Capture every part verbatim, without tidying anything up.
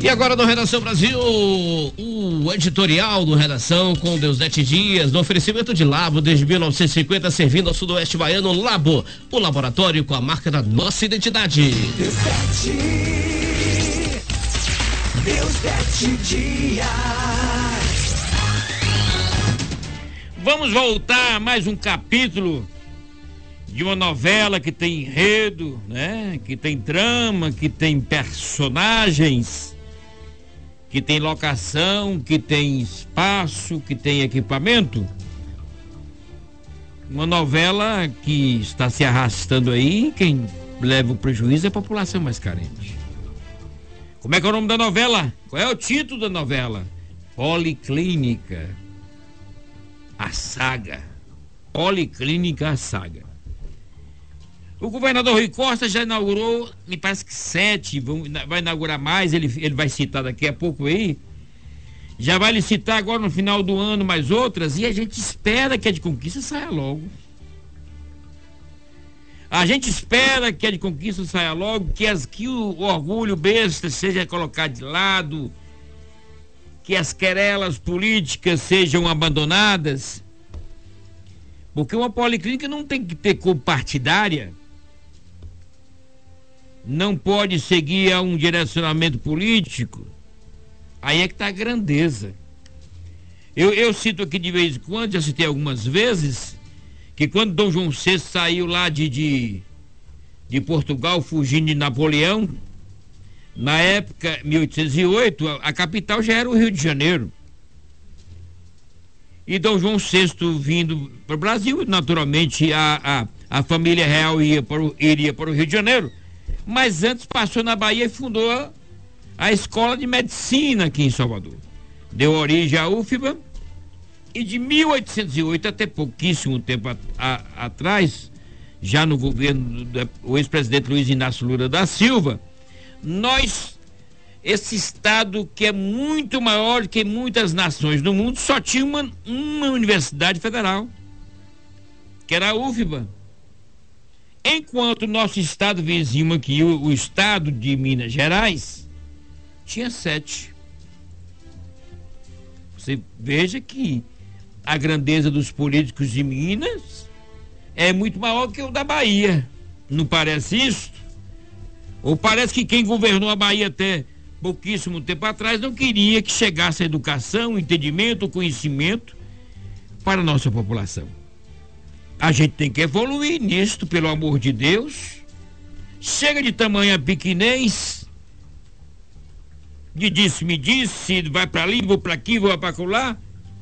E agora no Redação Brasil, o editorial do Redação com Deusdete Dias, no oferecimento de Labo desde mil novecentos e cinquenta, servindo ao sudoeste baiano. Labo, o laboratório com a marca da nossa identidade. Deusdete, Deusdete Dias. Vamos voltar a mais um capítulo de uma novela que tem enredo, né? Que tem trama, que tem personagens, que tem locação, que tem espaço, que tem equipamento. Uma novela que está se arrastando aí, quem leva o prejuízo é a população mais carente. Como é que é o nome da novela? Qual é o título da novela? Policlínica, a saga. Policlínica, a saga. O governador Rui Costa já inaugurou, me parece que sete, vão, vai inaugurar mais, ele, ele vai citar daqui a pouco aí. Já vai licitar agora no final do ano mais outras, e a gente espera que a de Conquista saia logo. A gente espera que a de Conquista saia logo, que, as, que o, o orgulho besta seja colocado de lado, que as querelas políticas sejam abandonadas, porque uma policlínica não tem que ter cor partidária, não pode seguir a um direcionamento político. Aí é que está a grandeza. Eu, eu cito aqui de vez em quando, já citei algumas vezes, que quando Dom João sexto saiu lá de, de, de Portugal, fugindo de Napoleão, na época, mil oitocentos e oito, a, a capital já era o Rio de Janeiro. E Dom João sexto vindo para o Brasil, naturalmente a, a, a família real ia para o, iria para o Rio de Janeiro, mas antes passou na Bahia e fundou a, a Escola de Medicina aqui em Salvador. Deu origem à U F B A, e de mil oitocentos e oito até pouquíssimo tempo a, a, atrás, já no governo do ex-presidente Luiz Inácio Lula da Silva, nós, esse estado que é muito maior que muitas nações do mundo, só tinha uma, uma universidade federal, que era a U F B A. Enquanto o nosso estado vizinho aqui, o, o estado de Minas Gerais, tinha sete. Você veja que a grandeza dos políticos de Minas é muito maior que o da Bahia. Não parece isso? Ou parece que quem governou a Bahia até pouquíssimo tempo atrás não queria que chegasse a educação, o entendimento, o conhecimento para a nossa população. A gente tem que evoluir nisto, pelo amor de Deus. Chega de tamanha pequenez, de disse-me disse, vai para ali, vou para aqui, vou para lá.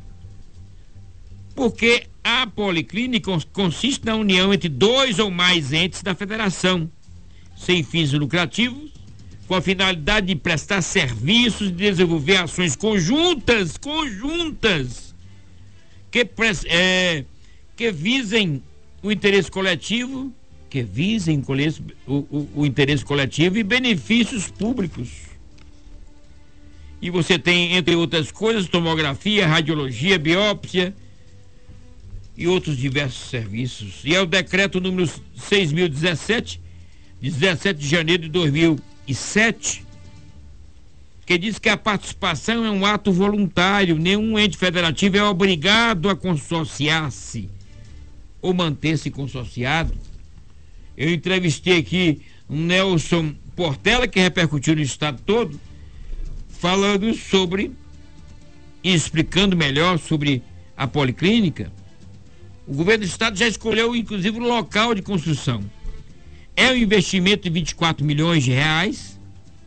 Porque a policlínica consiste na união entre dois ou mais entes da federação, sem fins lucrativos, com a finalidade de prestar serviços e desenvolver ações conjuntas, conjuntas, que, é, que visem o interesse coletivo, que visem o, o, o interesse coletivo e benefícios públicos. E você tem, entre outras coisas, tomografia, radiologia, biópsia e outros diversos serviços. E é o decreto número seis mil e dezessete, de dezessete de janeiro de dois mil e sete, que diz que a participação é um ato voluntário, nenhum ente federativo é obrigado a consorciar-se ou manter-se consorciado. Eu entrevistei aqui um Nelson Portela, que repercutiu no estado todo, falando sobre e explicando melhor sobre a policlínica. O governo do estado já escolheu inclusive o local de construção. É um investimento de vinte e quatro milhões de reais,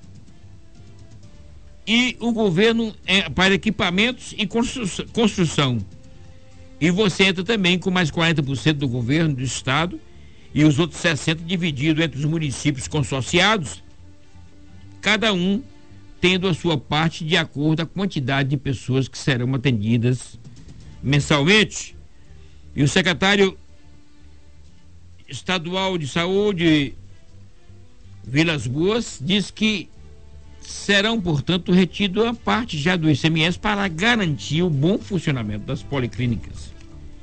e o governo é para equipamentos e construção, construção. E você entra também com mais quarenta por cento do governo do estado e os outros sessenta por cento dividido entre os municípios consorciados, cada um tendo a sua parte de acordo com a quantidade de pessoas que serão atendidas mensalmente. E o secretário estadual de saúde, Vilas Boas, diz que serão, portanto, retido a parte já do I C M S para garantir o bom funcionamento das policlínicas.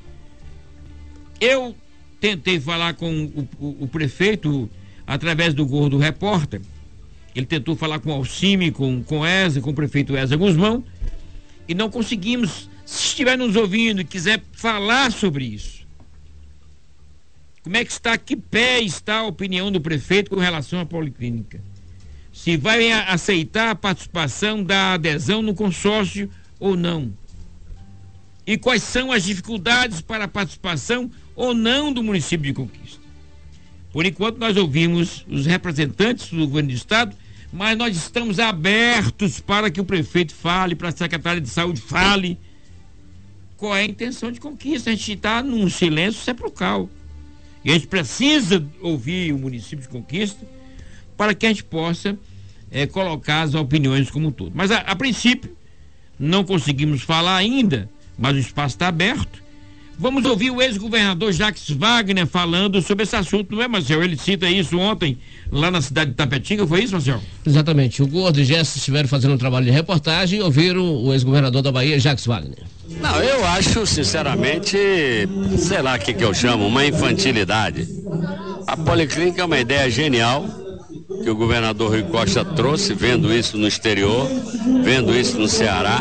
Eu tentei falar com o, o, o prefeito através do Gordo Repórter, Ele tentou falar com o Alcime, com, com o Eza, com o prefeito Eza Guzmão, e não conseguimos. Se estiver nos ouvindo e quiser falar sobre isso, como é que está, que pé está a opinião do prefeito com relação à policlínica? Se vai a, aceitar a participação da adesão no consórcio ou não? E quais são as dificuldades para a participação ou não do município de Conquista? Por enquanto nós ouvimos os representantes do governo do estado, mas nós estamos abertos para que o prefeito fale, para a secretária de saúde fale qual é a intenção de Conquista. A gente está num silêncio sepulcral. E a gente precisa ouvir o município de Conquista para que a gente possa é, colocar as opiniões como um todo. Mas a, a princípio, não conseguimos falar ainda, mas o espaço está aberto. Vamos ouvir o ex-governador Jacques Wagner falando sobre esse assunto, não é, Marcel? Ele cita isso ontem lá na cidade de Tapetinga, foi isso, Marcel? Exatamente. O Gordo e Gesso estiveram fazendo um trabalho de reportagem e ouviram o ex-governador da Bahia, Jacques Wagner. Não, eu acho, sinceramente, sei lá o que, que eu chamo, uma infantilidade. A policlínica é uma ideia genial que o governador Rui Costa trouxe, vendo isso no exterior, vendo isso no Ceará.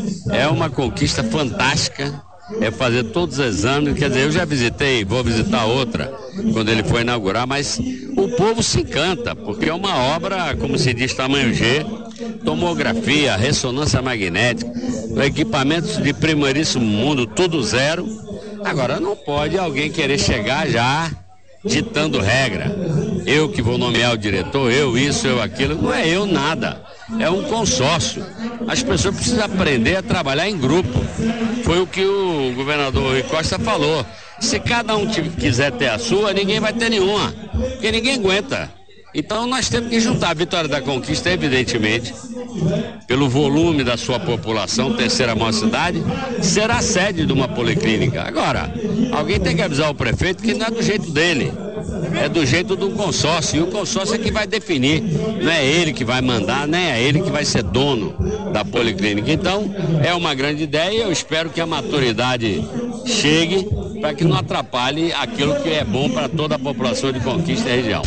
É uma conquista fantástica. É fazer todos os exames, quer dizer, eu já visitei, vou visitar outra quando ele for inaugurar, mas o povo se encanta, porque é uma obra, como se diz, tamanho G, tomografia, ressonância magnética, equipamentos de primeiríssimo mundo, tudo zero. Agora, não pode alguém querer chegar já ditando regra. Eu que vou nomear o diretor, eu isso, eu aquilo, não é eu nada. É um consórcio. As pessoas precisam aprender a trabalhar em grupo. Foi o que o governador Rui Costa falou. Se cada um quiser ter a sua, ninguém vai ter nenhuma, porque ninguém aguenta. Então nós temos que juntar. A Vitória da Conquista, evidentemente, pelo volume da sua população, terceira maior cidade, será a sede de uma policlínica. Agora, alguém tem que avisar o prefeito que não é do jeito dele, é do jeito do consórcio, e o consórcio é que vai definir, não é ele que vai mandar, nem é ele que vai ser dono da policlínica. Então, é uma grande ideia e eu espero que a maturidade chegue para que não atrapalhe aquilo que é bom para toda a população de Conquista e região.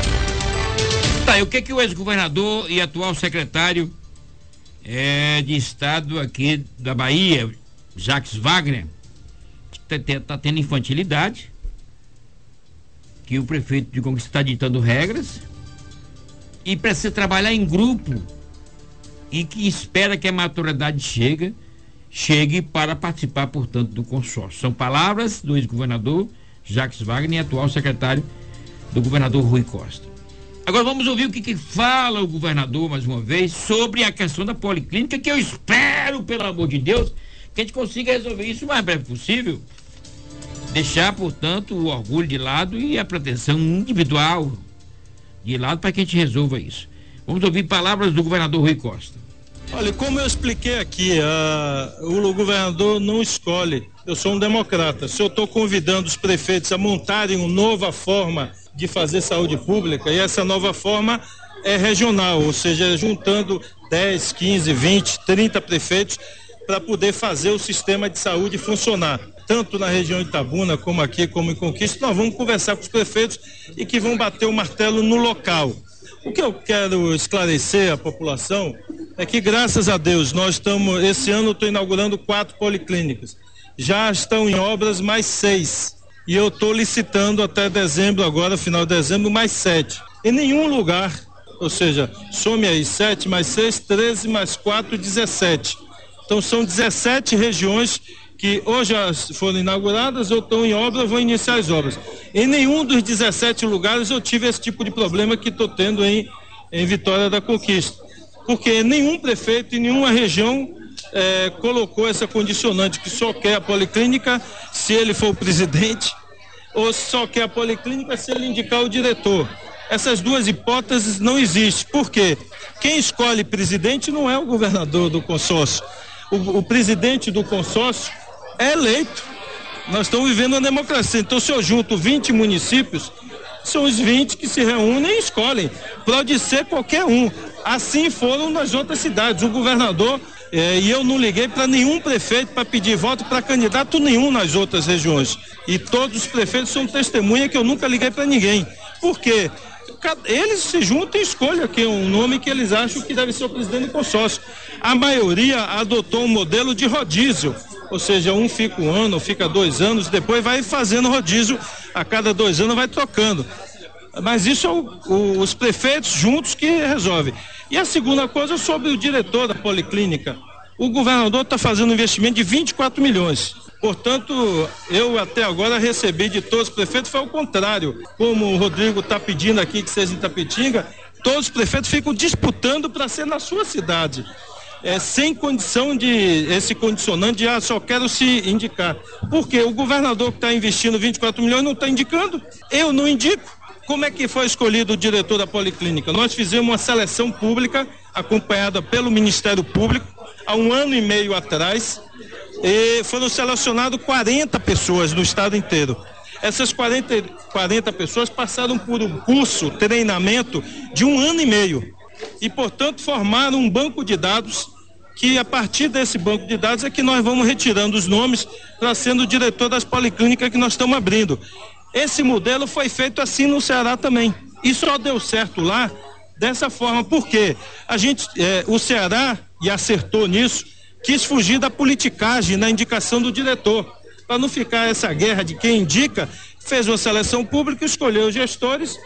Tá, e o que que o ex-governador e atual secretário é, de Estado aqui da Bahia, Jacques Wagner, está tendo infantilidade, que o prefeito de Conquista está ditando regras e precisa trabalhar em grupo e que espera que a maturidade chegue, chegue para participar, portanto, do consórcio. São palavras do ex-governador Jacques Wagner e atual secretário do governador Rui Costa. Agora vamos ouvir o que, que fala o governador, mais uma vez, sobre a questão da policlínica, que eu espero, pelo amor de Deus, que a gente consiga resolver isso o mais breve possível. Deixar, portanto, o orgulho de lado e a pretensão individual de lado para que a gente resolva isso. Vamos ouvir palavras do governador Rui Costa. Olha, como eu expliquei aqui, uh, o governador não escolhe. Eu sou um democrata. Se eu estou convidando os prefeitos a montarem uma nova forma de fazer saúde pública, e essa nova forma é regional, ou seja, juntando dez, quinze, vinte, trinta prefeitos para poder fazer o sistema de saúde funcionar. Tanto na região de Itabuna, como aqui, como em Conquista, nós vamos conversar com os prefeitos e que vão bater o martelo no local. O que eu quero esclarecer à população é que, graças a Deus, nós estamos, esse ano eu estou inaugurando quatro policlínicas. Já estão em obras mais seis. E eu estou licitando até dezembro, agora, final de dezembro, mais sete. Em nenhum lugar, ou seja, some aí sete mais seis, treze mais quatro, dezessete. Então são dezessete regiões que ou já foram inauguradas ou estão em obra, vão iniciar as obras. Em nenhum dos dezessete lugares eu tive esse tipo de problema que estou tendo em, em Vitória da Conquista. Porque nenhum prefeito em nenhuma região é, colocou essa condicionante que só quer a policlínica se ele for o presidente, ou só quer a policlínica se ele indicar o diretor. Essas duas hipóteses não existem. Por quê? Quem escolhe presidente não é o governador do consórcio. O, o presidente do consórcio é eleito. Nós estamos vivendo uma democracia. Então, se eu junto vinte municípios, são os vinte que se reúnem e escolhem. Pode ser qualquer um. Assim foram nas outras cidades. O governador, eh, e eu não liguei para nenhum prefeito para pedir voto para candidato nenhum nas outras regiões. E todos os prefeitos são testemunha que eu nunca liguei para ninguém. Por quê? eles se juntam e escolhem aqui um nome que eles acham que deve ser o presidente do consórcio. A maioria adotou um modelo de rodízio, ou seja, um fica um ano, fica dois anos, depois vai fazendo rodízio, a cada dois anos vai trocando. Mas isso é o, o, os prefeitos juntos que resolvem. E a segunda coisa sobre o diretor da Policlínica. O governador está fazendo um investimento de vinte e quatro milhões. Portanto, eu até agora recebi de todos os prefeitos, foi o contrário. Como o Rodrigo está pedindo aqui que seja em Itapetinga, todos os prefeitos ficam disputando para ser na sua cidade. É, sem condição de, esse condicionante de, ah, só quero se indicar. Porque o governador que está investindo vinte e quatro milhões não está indicando. Eu não indico. Como é que foi escolhido o diretor da Policlínica? Nós fizemos uma seleção pública, acompanhada pelo Ministério Público, há um ano e meio atrás, e foram selecionadas quarenta pessoas no estado inteiro. Essas quarenta, quarenta pessoas passaram por um curso, treinamento de um ano e meio. E, portanto, formaram um banco de dados, que a partir desse banco de dados é que nós vamos retirando os nomes para sendo o diretor das policlínicas que nós estamos abrindo. Esse modelo foi feito assim no Ceará também. E só deu certo lá dessa forma, porque a gente, é, o Ceará, e acertou nisso, quis fugir da politicagem na indicação do diretor. Para não ficar essa guerra de quem indica, fez uma seleção pública, escolheu os gestores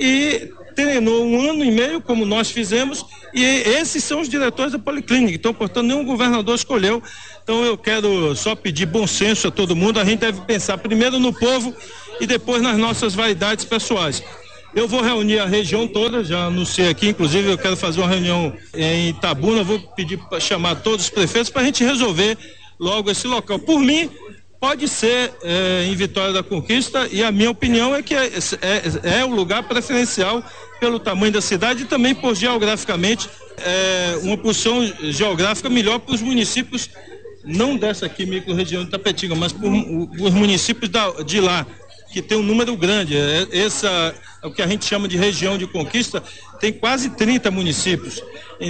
e treinou um ano e meio, como nós fizemos, e esses são os diretores da Policlínica. Então, portanto, nenhum governador escolheu. Então, eu quero só pedir bom senso a todo mundo. A gente deve pensar primeiro no povo e depois nas nossas vaidades pessoais. Eu vou reunir a região toda, já anunciei aqui, inclusive eu quero fazer uma reunião em Itabuna, vou pedir para chamar todos os prefeitos para a gente resolver logo esse local. Por mim, pode ser é, em Vitória da Conquista, e a minha opinião é que é, é, é o lugar preferencial pelo tamanho da cidade e também por geograficamente, é, uma posição geográfica melhor para os municípios, não dessa aqui micro-região de Itapetinga, mas por os municípios da, de lá, que tem um número grande. Essa, o que a gente chama de região de conquista, tem quase trinta municípios.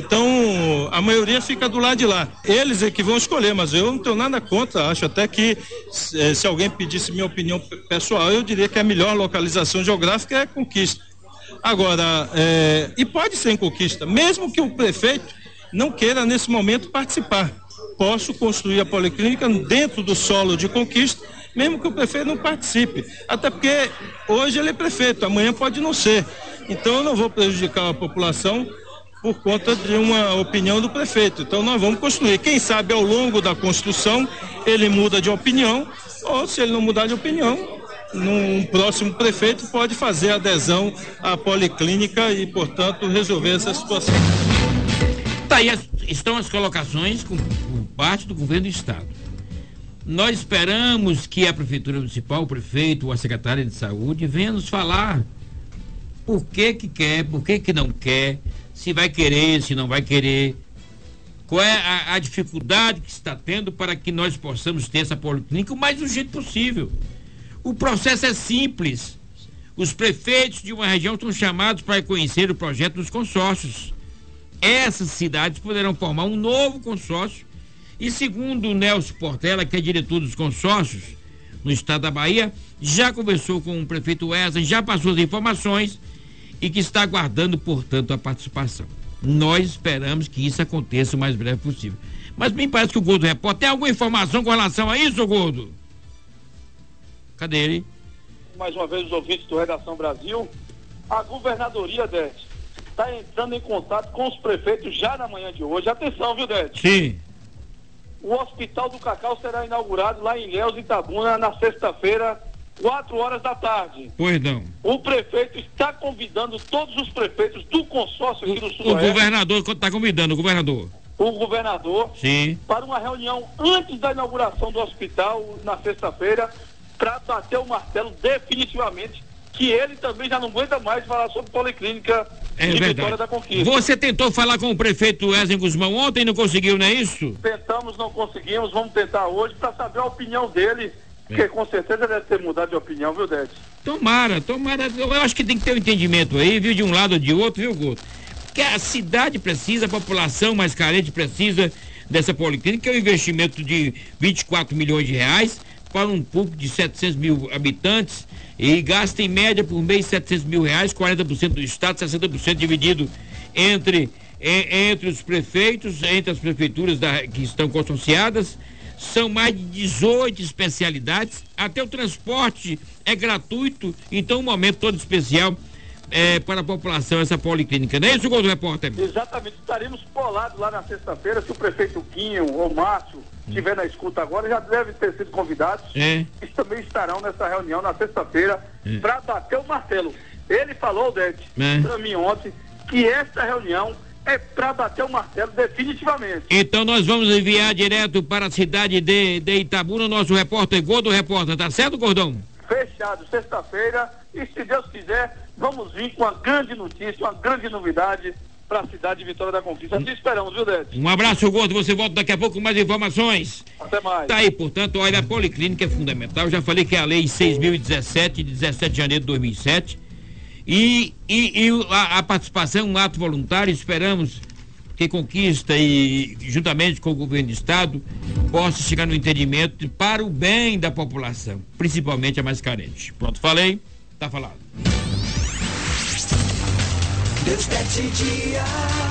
Então, a maioria fica do lado de lá. Eles é que vão escolher, mas eu não tenho nada contra. Acho até que, se alguém pedisse minha opinião pessoal, eu diria que a melhor localização geográfica é Conquista. Agora, é, e pode ser em Conquista, mesmo que o prefeito não queira, nesse momento, participar. Posso construir a Policlínica dentro do solo de Conquista, mesmo que o prefeito não participe, até porque hoje ele é prefeito, amanhã pode não ser. Então eu não vou prejudicar a população por conta de uma opinião do prefeito. Então nós vamos construir. Quem sabe ao longo da construção ele muda de opinião, ou se ele não mudar de opinião, num próximo prefeito pode fazer adesão à Policlínica e, portanto, resolver essa situação. Tá aí, as, estão as colocações com, por parte do governo do estado. Nós esperamos que a Prefeitura Municipal, o prefeito ou a secretária de saúde venha nos falar por que que quer, por que que não quer, se vai querer, se não vai querer, qual é a, a dificuldade que está tendo para que nós possamos ter essa policlínica o mais urgente possível. O processo é simples. Os prefeitos de uma região estão chamados para conhecer o projeto dos consórcios. Essas cidades poderão formar um novo consórcio. E segundo o Nelson Portela, que é diretor dos consórcios no estado da Bahia, já conversou com o prefeito Wesley, já passou as informações e que está aguardando, portanto, a participação. Nós esperamos que isso aconteça o mais breve possível. Mas me parece que o Gordo Repórter tem alguma informação com relação a isso, Gordo? Cadê ele? Mais uma vez, os ouvintes do Redação Brasil, a governadoria, Dete, está entrando em contato com os prefeitos já na manhã de hoje. Atenção, viu, Dete? Sim. O Hospital do Cacau será inaugurado lá em Ilhéus, Itabuna, na sexta-feira, quatro horas da tarde. Pois não. O prefeito está convidando todos os prefeitos do consórcio aqui do O Sudoeste. governador está convidando, o governador. O governador. Sim. Para uma reunião antes da inauguração do hospital, na sexta-feira, para bater o martelo definitivamente, que ele também já não aguenta mais falar sobre policlínica é de verdade. Vitória da Conquista. Você tentou falar com o prefeito Wesley Guzmão ontem e não conseguiu, não é isso? Tentamos, não conseguimos, vamos tentar hoje para saber a opinião dele, porque com certeza deve ter mudado de opinião, viu, Dete? Tomara, tomara. Eu acho que tem que ter um entendimento aí, viu, de um lado ou de outro, viu, Guto? Porque a cidade precisa, a população mais carente precisa dessa policlínica, que é um investimento de vinte e quatro milhões de reais, para um público de setecentos mil habitantes e gasta em média por mês setecentos mil reais, quarenta por cento do estado, sessenta por cento dividido entre, eh, entre os prefeitos, entre as prefeituras da, que estão consorciadas. São mais de dezoito especialidades, até o transporte é gratuito, então um momento todo especial é, para a população, essa policlínica. Não é isso, Gol do Repórter? Exatamente, estaremos colados lá na sexta-feira, se o prefeito Quinho ou Márcio estiver na escuta agora, já devem ter sido convidados. É. Eles também estarão nessa reunião na sexta-feira é. para bater o martelo. Ele falou, Dete, é. para mim ontem, que esta reunião é para bater o martelo definitivamente. Então nós vamos enviar direto para a cidade de, de Itabuna o nosso repórter Gol do Repórter, tá certo, Gordão? Fechado, sexta-feira, e se Deus quiser, vamos vir com uma grande notícia, uma grande novidade para a cidade de Vitória da Conquista. Assim esperamos, viu, Dete? Um abraço, Gordo, você volta daqui a pouco com mais informações. Até mais. Tá aí, portanto, olha, a policlínica é fundamental, eu já falei que é a lei seis mil e dezessete, de dezessete de janeiro de dois mil e sete, E, e, e a, a participação, um ato voluntário, esperamos que Conquista e juntamente com o governo do estado possa chegar no entendimento para o bem da população, principalmente a mais carente. Pronto, falei, tá falado. Deus te dia.